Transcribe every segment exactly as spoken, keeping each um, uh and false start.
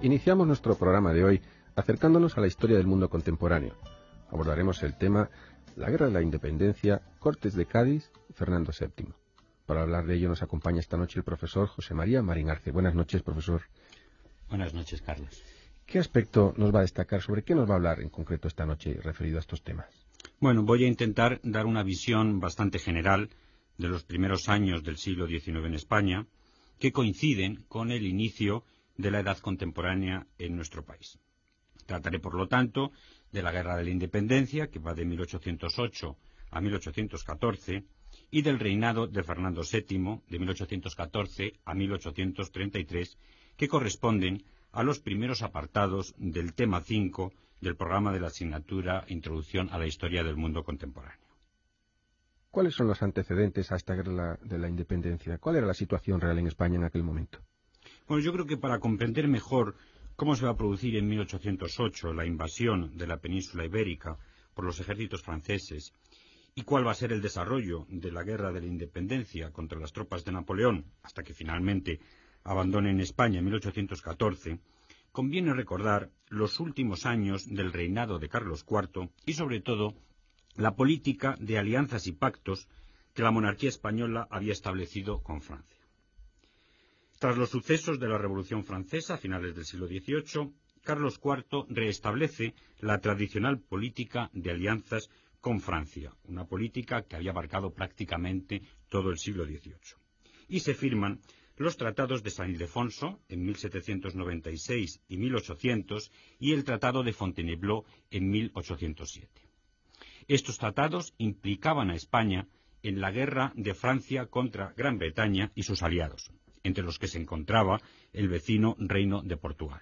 Iniciamos nuestro programa de hoy acercándonos a la historia del mundo contemporáneo. Abordaremos el tema la Guerra de la Independencia, Cortes de Cádiz y Fernando séptimo. Para hablar de ello nos acompaña esta noche el profesor José María Marín Arce. Buenas noches, profesor. Buenas noches, Carlos. ¿Qué aspecto nos va a destacar? ¿Sobre qué nos va a hablar en concreto esta noche referido a estos temas? Bueno, voy a intentar dar una visión bastante general de los primeros años del siglo diecinueve en España, que coinciden con el inicio de la edad contemporánea en nuestro país. Trataré, por lo tanto, de la Guerra de la Independencia, que va de mil ochocientos ocho a mil ochocientos catorce, y del reinado de Fernando séptimo, de mil ochocientos catorce a mil ochocientos treinta y tres, que corresponden a los primeros apartados del tema cinco del programa de la asignatura Introducción a la Historia del Mundo Contemporáneo. ¿Cuáles son los antecedentes a esta Guerra de la Independencia? ¿Cuál era la situación real en España en aquel momento? Bueno, yo creo que para comprender mejor cómo se va a producir en mil ochocientos ocho la invasión de la península ibérica por los ejércitos franceses y cuál va a ser el desarrollo de la Guerra de la Independencia contra las tropas de Napoleón hasta que finalmente abandonen España en mil ochocientos catorce, conviene recordar los últimos años del reinado de Carlos cuarto y, sobre todo, la política de alianzas y pactos que la monarquía española había establecido con Francia. Tras los sucesos de la Revolución Francesa a finales del siglo dieciocho, Carlos cuarto reestablece la tradicional política de alianzas con Francia, una política que había abarcado prácticamente todo el siglo dieciocho. Y se firman los tratados de San Ildefonso en mil setecientos noventa y seis y mil ochocientos y el Tratado de Fontainebleau en mil ochocientos siete. Estos tratados implicaban a España en la guerra de Francia contra Gran Bretaña y sus aliados, entre los que se encontraba el vecino Reino de Portugal.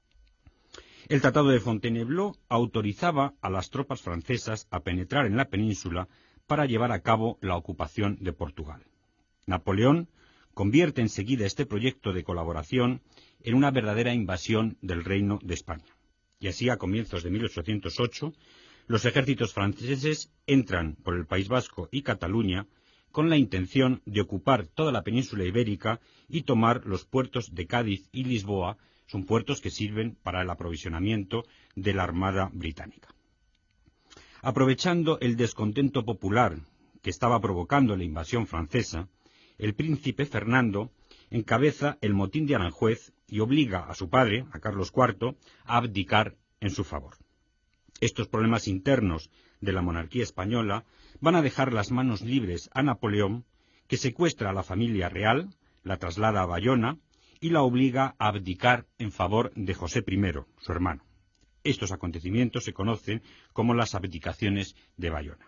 El Tratado de Fontainebleau autorizaba a las tropas francesas a penetrar en la península para llevar a cabo la ocupación de Portugal. Napoleón convierte enseguida este proyecto de colaboración en una verdadera invasión del Reino de España. Y así, a comienzos de mil ochocientos ocho, los ejércitos franceses entran por el País Vasco y Cataluña con la intención de ocupar toda la península ibérica y tomar los puertos de Cádiz y Lisboa. Son puertos que sirven para el aprovisionamiento de la Armada británica. Aprovechando el descontento popular que estaba provocando la invasión francesa, el príncipe Fernando encabeza el motín de Aranjuez y obliga a su padre, a Carlos cuarto, a abdicar en su favor. Estos problemas internos de la monarquía española van a dejar las manos libres a Napoleón, que secuestra a la familia real, la traslada a Bayona y la obliga a abdicar en favor de José primero, su hermano. Estos acontecimientos se conocen como las abdicaciones de Bayona.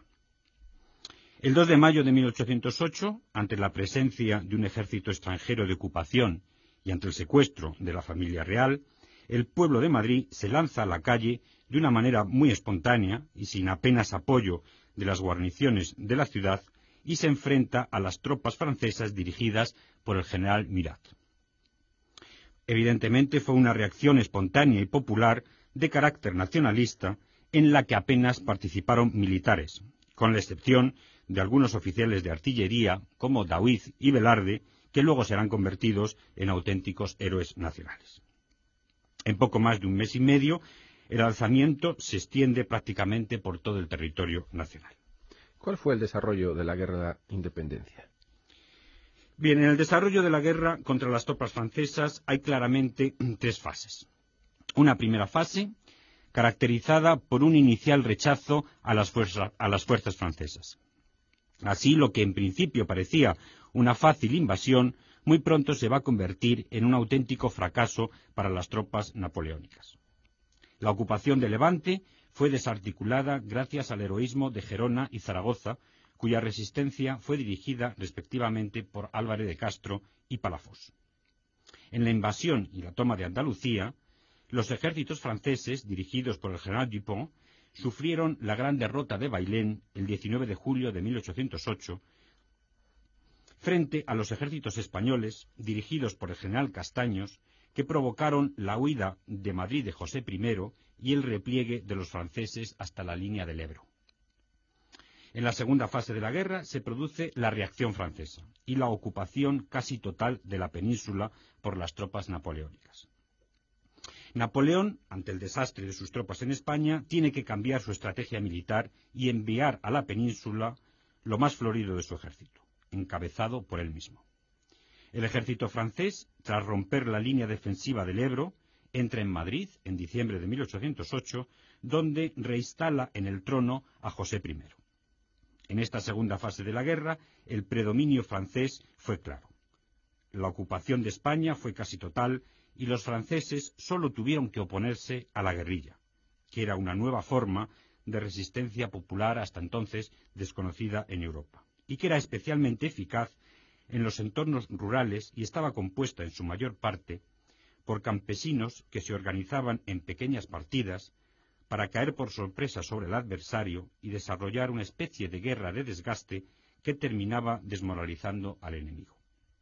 El dos de mayo de mil ochocientos ocho, ante la presencia de un ejército extranjero de ocupación y ante el secuestro de la familia real, el pueblo de Madrid se lanza a la calle de una manera muy espontánea y sin apenas apoyo de las guarniciones de la ciudad y se enfrenta a las tropas francesas dirigidas por el general Murat. Evidentemente fue una reacción espontánea y popular de carácter nacionalista en la que apenas participaron militares, con la excepción de algunos oficiales de artillería como Daoiz y Velarde, que luego serán convertidos en auténticos héroes nacionales. En poco más de un mes y medio, el alzamiento se extiende prácticamente por todo el territorio nacional. ¿Cuál fue el desarrollo de la Guerra de la Independencia? Bien, en el desarrollo de la guerra contra las tropas francesas hay claramente tres fases. Una primera fase, caracterizada por un inicial rechazo a las, fuerza, a las fuerzas francesas. Así, lo que en principio parecía una fácil invasión, muy pronto se va a convertir en un auténtico fracaso para las tropas napoleónicas. La ocupación de Levante fue desarticulada gracias al heroísmo de Gerona y Zaragoza, cuya resistencia fue dirigida respectivamente por Álvarez de Castro y Palafox. En la invasión y la toma de Andalucía, los ejércitos franceses, dirigidos por el general Dupont, sufrieron la gran derrota de Bailén el diecinueve de julio de mil ochocientos ocho, frente a los ejércitos españoles, dirigidos por el general Castaños, que provocaron la huida de Madrid de José primero y el repliegue de los franceses hasta la línea del Ebro. En la segunda fase de la guerra se produce la reacción francesa y la ocupación casi total de la península por las tropas napoleónicas. Napoleón, ante el desastre de sus tropas en España, tiene que cambiar su estrategia militar y enviar a la península lo más florido de su ejército, encabezado por él mismo. El ejército francés, tras romper la línea defensiva del Ebro, entra en Madrid en diciembre de mil ochocientos ocho, donde reinstala en el trono a José primero. En esta segunda fase de la guerra, el predominio francés fue claro. La ocupación de España fue casi total y los franceses solo tuvieron que oponerse a la guerrilla, que era una nueva forma de resistencia popular hasta entonces desconocida en Europa, y que era especialmente eficaz en los entornos rurales y estaba compuesta en su mayor parte por campesinos que se organizaban en pequeñas partidas para caer por sorpresa sobre el adversario y desarrollar una especie de guerra de desgaste que terminaba desmoralizando al enemigo.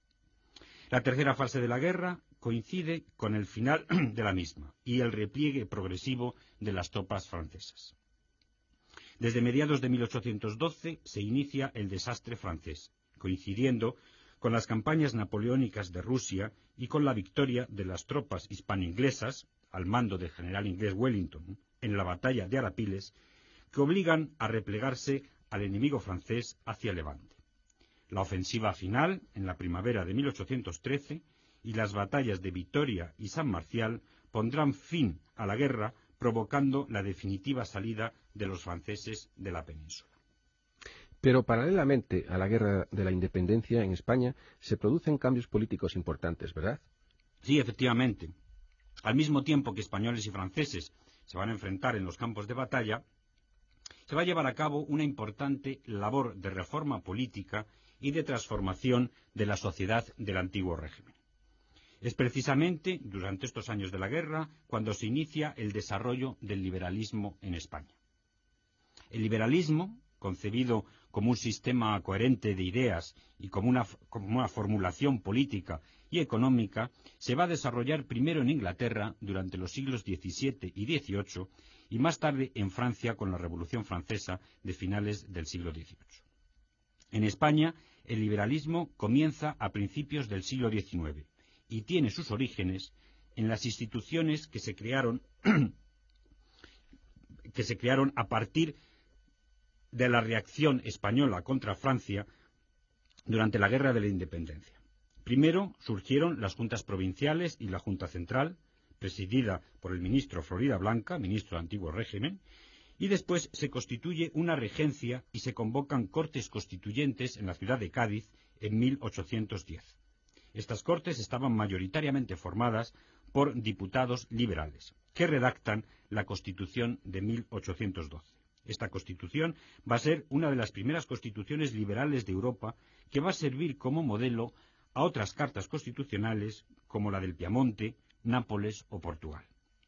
La tercera fase de la guerra coincide con el final de la misma y el repliegue progresivo de las tropas francesas. Desde mediados de mil ochocientos doce se inicia el desastre francés, coincidiendo con las campañas napoleónicas de Rusia y con la victoria de las tropas hispano-inglesas, al mando del general inglés Wellington, en la batalla de Arapiles, que obligan a replegarse al enemigo francés hacia Levante. La ofensiva final, en la primavera de mil ochocientos trece, y las batallas de Vitoria y San Marcial pondrán fin a la guerra, provocando la definitiva salida de los franceses de la península. Pero paralelamente a la guerra de la independencia en España se producen cambios políticos importantes, ¿verdad? Sí, efectivamente. Al mismo tiempo que españoles y franceses se van a enfrentar en los campos de batalla, se va a llevar a cabo una importante labor de reforma política y de transformación de la sociedad del antiguo régimen. Es precisamente durante estos años de la guerra cuando se inicia el desarrollo del liberalismo en España. El liberalismo, concebido como un sistema coherente de ideas y como una, como una formulación política y económica, se va a desarrollar primero en Inglaterra durante los siglos diecisiete y dieciocho y más tarde en Francia con la Revolución Francesa de finales del siglo dieciocho. En España, el liberalismo comienza a principios del siglo diecinueve y tiene sus orígenes en las instituciones que se crearon, que se crearon a partir de la reacción española contra Francia durante la Guerra de la Independencia. Primero surgieron las juntas provinciales y la Junta Central, presidida por el ministro Florida Blanca, ministro del antiguo régimen, y después se constituye una regencia y se convocan cortes constituyentes en la ciudad de Cádiz en mil ochocientos diez. Estas cortes estaban mayoritariamente formadas por diputados liberales, que redactan la Constitución de mil ochocientos doce. Esta Constitución va a ser una de las primeras constituciones liberales de Europa que va a servir como modelo a otras cartas constitucionales como la del Piamonte, Nápoles o Portugal.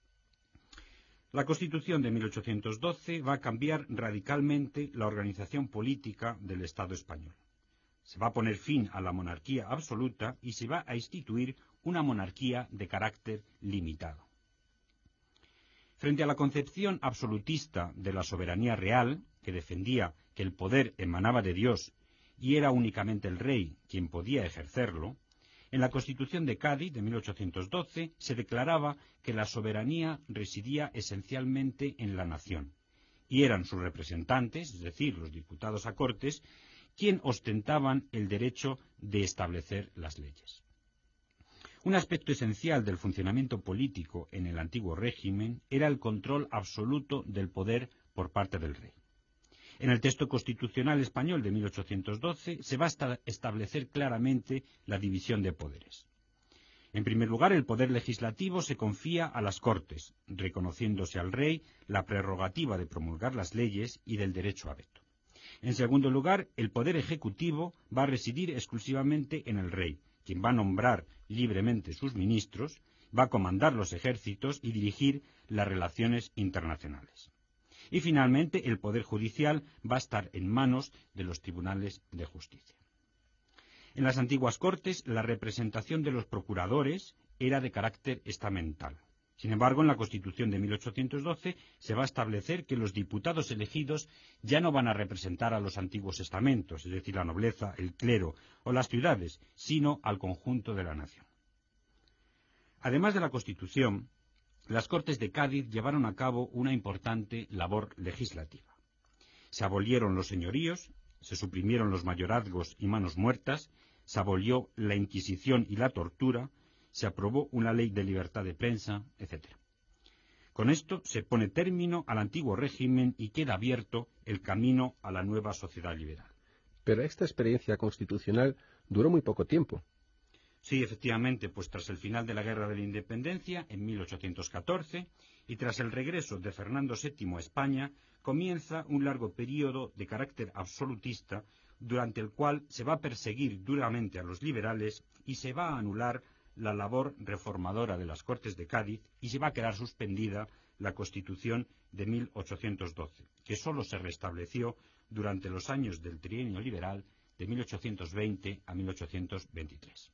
La Constitución de mil ochocientos doce va a cambiar radicalmente la organización política del Estado español. Se va a poner fin a la monarquía absoluta y se va a instituir una monarquía de carácter limitado. Frente a la concepción absolutista de la soberanía real, que defendía que el poder emanaba de Dios y era únicamente el rey quien podía ejercerlo, en la Constitución de Cádiz de mil ochocientos doce se declaraba que la soberanía residía esencialmente en la nación, y eran sus representantes, es decir, los diputados a Cortes, quien ostentaban el derecho de establecer las leyes. Un aspecto esencial del funcionamiento político en el antiguo régimen era el control absoluto del poder por parte del rey. En el texto constitucional español de mil ochocientos doce se va a establecer claramente la división de poderes. En primer lugar, el poder legislativo se confía a las Cortes, reconociéndose al rey la prerrogativa de promulgar las leyes y del derecho a veto. En segundo lugar, el poder ejecutivo va a residir exclusivamente en el rey, quien va a nombrar libremente sus ministros, va a comandar los ejércitos y dirigir las relaciones internacionales. Y finalmente, el poder judicial va a estar en manos de los tribunales de justicia. En las antiguas Cortes, la representación de los procuradores era de carácter estamental. Sin embargo, en la Constitución de mil ochocientos doce se va a establecer que los diputados elegidos ya no van a representar a los antiguos estamentos, es decir, la nobleza, el clero o las ciudades, sino al conjunto de la nación. Además de la Constitución, las Cortes de Cádiz llevaron a cabo una importante labor legislativa. Se abolieron los señoríos, se suprimieron los mayorazgos y manos muertas, se abolió la Inquisición y la tortura, se aprobó una ley de libertad de prensa, etcétera. Con esto se pone término al antiguo régimen y queda abierto el camino a la nueva sociedad liberal. Pero esta experiencia constitucional duró muy poco tiempo. Sí, efectivamente, pues tras el final de la Guerra de la Independencia, en mil ochocientos catorce, y tras el regreso de Fernando séptimo a España, comienza un largo período de carácter absolutista, durante el cual se va a perseguir duramente a los liberales y se va a anular la labor reformadora de las Cortes de Cádiz y se va a quedar suspendida la Constitución de mil ochocientos doce, que sólo se restableció durante los años del trienio liberal de mil ochocientos veinte a mil ochocientos veintitrés.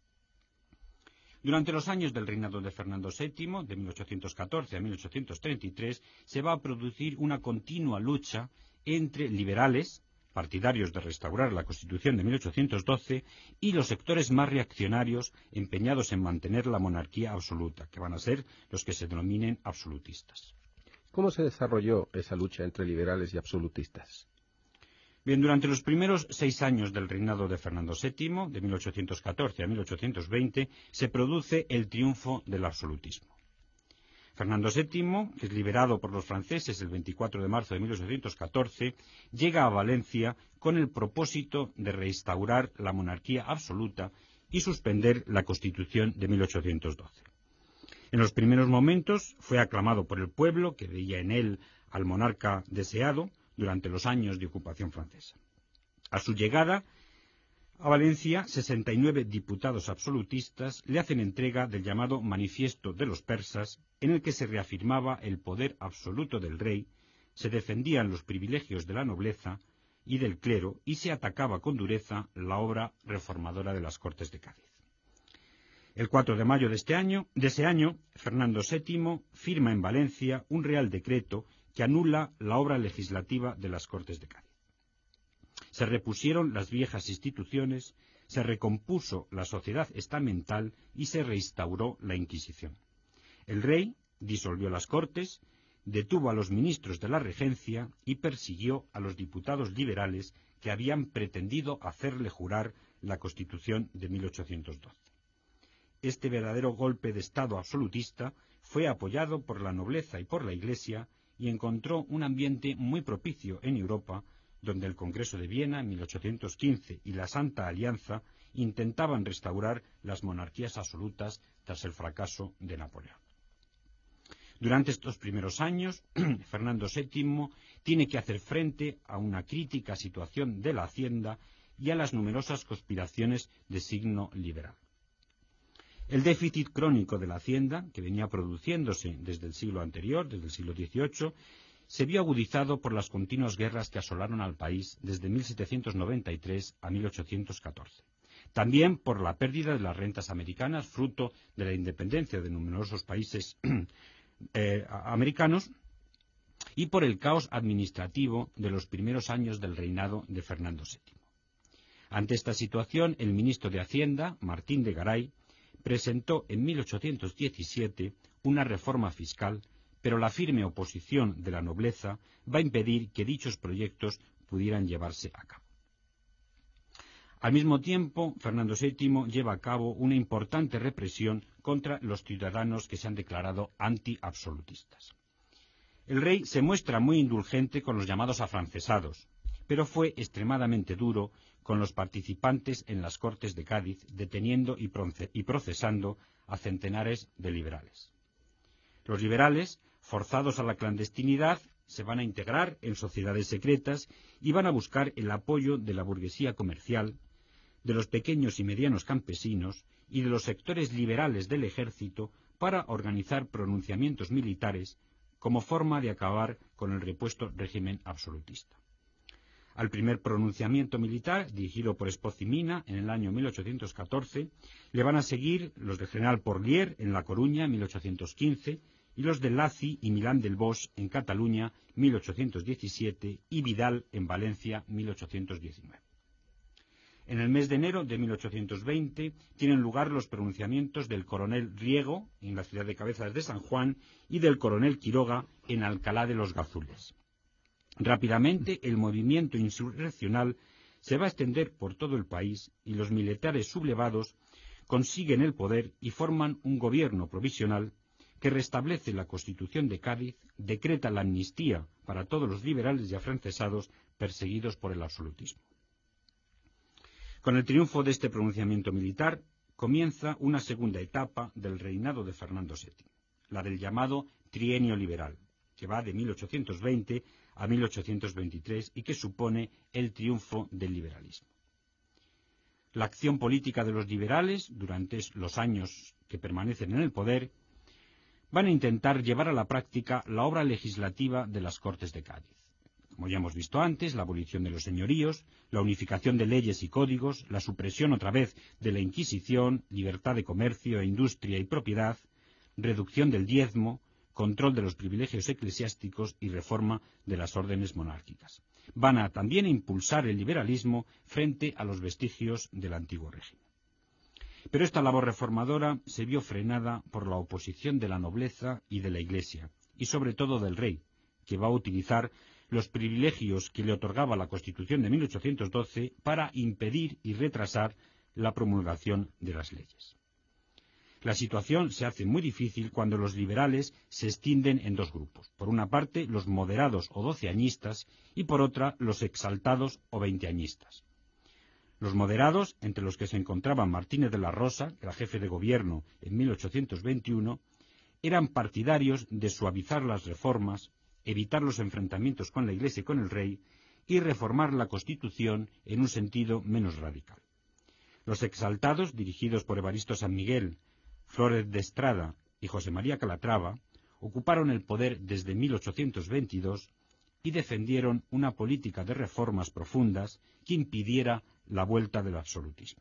Durante los años del reinado de Fernando séptimo, de mil ochocientos catorce a mil ochocientos treinta y tres, se va a producir una continua lucha entre liberales, partidarios de restaurar la Constitución de mil ochocientos doce, y los sectores más reaccionarios empeñados en mantener la monarquía absoluta, que van a ser los que se denominen absolutistas. ¿Cómo se desarrolló esa lucha entre liberales y absolutistas? Bien, durante los primeros seis años del reinado de Fernando séptimo, de mil ochocientos catorce a mil ochocientos veinte, se produce el triunfo del absolutismo. Fernando séptimo, que es liberado por los franceses el veinticuatro de marzo de mil ochocientos catorce, llega a Valencia con el propósito de restaurar la monarquía absoluta y suspender la Constitución de mil ochocientos doce. En los primeros momentos fue aclamado por el pueblo, que veía en él al monarca deseado, durante los años de ocupación francesa. A su llegada a Valencia, sesenta y nueve diputados absolutistas le hacen entrega del llamado Manifiesto de los Persas, en el que se reafirmaba el poder absoluto del rey, se defendían los privilegios de la nobleza y del clero y se atacaba con dureza la obra reformadora de las Cortes de Cádiz. El cuatro de mayo de, este año, de ese año, Fernando séptimo firma en Valencia un real decreto que anula la obra legislativa de las Cortes de Cádiz. Se repusieron las viejas instituciones, se recompuso la sociedad estamental y se reinstauró la Inquisición. El rey disolvió las Cortes, detuvo a los ministros de la regencia y persiguió a los diputados liberales que habían pretendido hacerle jurar la Constitución de mil ochocientos doce. Este verdadero golpe de Estado absolutista fue apoyado por la nobleza y por la Iglesia y encontró un ambiente muy propicio en Europa, donde el Congreso de Viena en mil ochocientos quince y la Santa Alianza intentaban restaurar las monarquías absolutas tras el fracaso de Napoleón. Durante estos primeros años, Fernando séptimo tiene que hacer frente a una crítica situación de la Hacienda y a las numerosas conspiraciones de signo liberal. El déficit crónico de la Hacienda, que venía produciéndose desde el siglo anterior, desde el siglo dieciocho, se vio agudizado por las continuas guerras que asolaron al país desde mil setecientos noventa y tres a mil ochocientos catorce. También por la pérdida de las rentas americanas, fruto de la independencia de numerosos países eh, americanos, y por el caos administrativo de los primeros años del reinado de Fernando séptimo. Ante esta situación, el ministro de Hacienda, Martín de Garay, presentó en mil ochocientos diecisiete una reforma fiscal, pero la firme oposición de la nobleza va a impedir que dichos proyectos pudieran llevarse a cabo. Al mismo tiempo, Fernando séptimo lleva a cabo una importante represión contra los ciudadanos que se han declarado anti-absolutistas. El rey se muestra muy indulgente con los llamados afrancesados, pero fue extremadamente duro con los participantes en las Cortes de Cádiz, deteniendo y procesando a centenares de liberales. Los liberales, forzados a la clandestinidad, se van a integrar en sociedades secretas y van a buscar el apoyo de la burguesía comercial, de los pequeños y medianos campesinos y de los sectores liberales del ejército para organizar pronunciamientos militares como forma de acabar con el repuesto régimen absolutista. Al primer pronunciamiento militar, dirigido por Espoz y Mina en el año mil ochocientos catorce, le van a seguir los del general Porlier en La Coruña en mil ochocientos quince y los de Lacy y Milán del Bosch en Cataluña mil ochocientos diecisiete y Vidal en Valencia mil ochocientos diecinueve. En el mes de enero de mil ochocientos veinte tienen lugar los pronunciamientos del coronel Riego en la ciudad de Cabezas de San Juan y del coronel Quiroga en Alcalá de los Gazules. Rápidamente el movimiento insurreccional se va a extender por todo el país y los militares sublevados consiguen el poder y forman un gobierno provisional que restablece la Constitución de Cádiz, decreta la amnistía para todos los liberales y afrancesados perseguidos por el absolutismo. Con el triunfo de este pronunciamiento militar comienza una segunda etapa del reinado de Fernando séptimo, la del llamado Trienio Liberal, que va de mil ochocientos veinte a mil ochocientos veintitrés y que supone el triunfo del liberalismo. La acción política de los liberales, durante los años que permanecen en el poder, van a intentar llevar a la práctica la obra legislativa de las Cortes de Cádiz. Como ya hemos visto antes, la abolición de los señoríos, la unificación de leyes y códigos, la supresión otra vez de la Inquisición, libertad de comercio, industria y propiedad, reducción del diezmo, control de los privilegios eclesiásticos y reforma de las órdenes monárquicas. Van a también impulsar el liberalismo frente a los vestigios del antiguo régimen. Pero esta labor reformadora se vio frenada por la oposición de la nobleza y de la Iglesia, y sobre todo del rey, que va a utilizar los privilegios que le otorgaba la Constitución de mil ochocientos doce para impedir y retrasar la promulgación de las leyes. La situación se hace muy difícil cuando los liberales se extienden en dos grupos. Por una parte, los moderados o doceañistas y por otra, los exaltados o veinteañistas. Los moderados, entre los que se encontraban Martínez de la Rosa, que era jefe de gobierno en mil ochocientos veintiuno, eran partidarios de suavizar las reformas, evitar los enfrentamientos con la Iglesia y con el rey y reformar la Constitución en un sentido menos radical. Los exaltados, dirigidos por Evaristo San Miguel, Flórez de Estrada y José María Calatrava, ocuparon el poder desde mil ochocientos veintidós y defendieron una política de reformas profundas que impidiera la vuelta del absolutismo.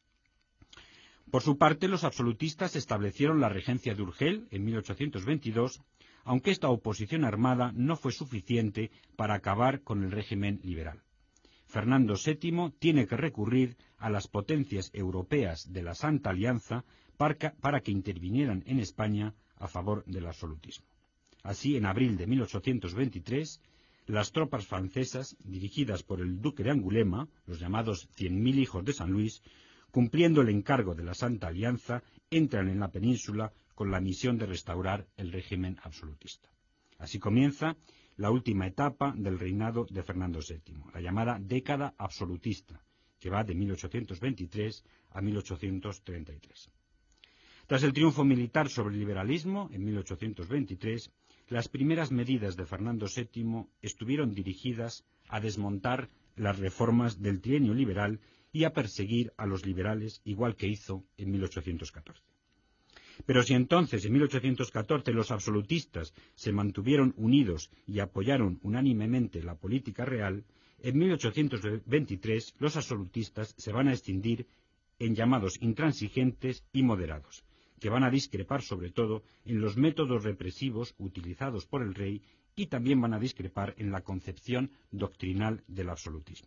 Por su parte, los absolutistas establecieron la regencia de Urgel en mil ochocientos veintidós, aunque esta oposición armada no fue suficiente para acabar con el régimen liberal. Fernando séptimo tiene que recurrir a las potencias europeas de la Santa Alianza para, para que intervinieran en España a favor del absolutismo. Así, en abril de mil ochocientos veintitrés, las tropas francesas, dirigidas por el duque de Angulema, los llamados cien mil hijos de San Luis, cumpliendo el encargo de la Santa Alianza, entran en la península con la misión de restaurar el régimen absolutista. Así comienza la última etapa del reinado de Fernando séptimo, la llamada década absolutista, que va de mil ochocientos veintitrés a mil ochocientos treinta y tres. Tras el triunfo militar sobre el liberalismo en mil ochocientos veintitrés, las primeras medidas de Fernando séptimo estuvieron dirigidas a desmontar las reformas del trienio liberal y a perseguir a los liberales, igual que hizo en mil ochocientos catorce. Pero si entonces, en mil ochocientos catorce, los absolutistas se mantuvieron unidos y apoyaron unánimemente la política real, en mil ochocientos veintitrés los absolutistas se van a extinguir en llamados intransigentes y moderados, que van a discrepar sobre todo en los métodos represivos utilizados por el rey y también van a discrepar en la concepción doctrinal del absolutismo.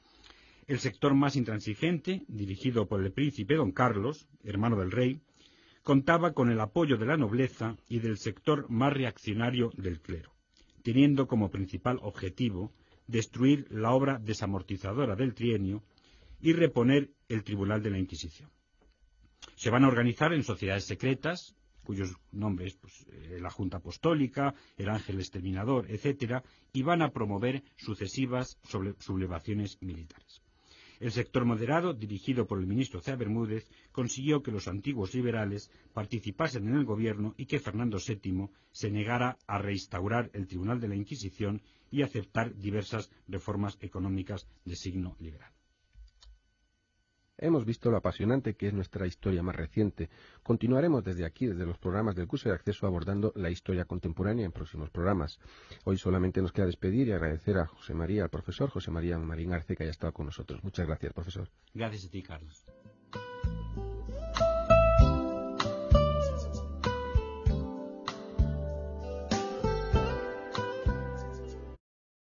El sector más intransigente, dirigido por el príncipe don Carlos, hermano del rey, contaba con el apoyo de la nobleza y del sector más reaccionario del clero, teniendo como principal objetivo destruir la obra desamortizadora del trienio y reponer el Tribunal de la Inquisición. Se van a organizar en sociedades secretas, cuyos nombres, pues, eh, la Junta Apostólica, el Ángel Exterminador, etcétera, y van a promover sucesivas sublevaciones militares. El sector moderado, dirigido por el ministro Cea Bermúdez, consiguió que los antiguos liberales participasen en el gobierno y que Fernando séptimo se negara a reinstaurar el Tribunal de la Inquisición y aceptar diversas reformas económicas de signo liberal. Hemos visto lo apasionante que es nuestra historia más reciente. Continuaremos desde aquí, desde los programas del curso de acceso, abordando la historia contemporánea en próximos programas. Hoy solamente nos queda despedir y agradecer a José María, al profesor José María Marín Arce, que haya estado con nosotros. Muchas gracias, profesor. Gracias a ti, Carlos.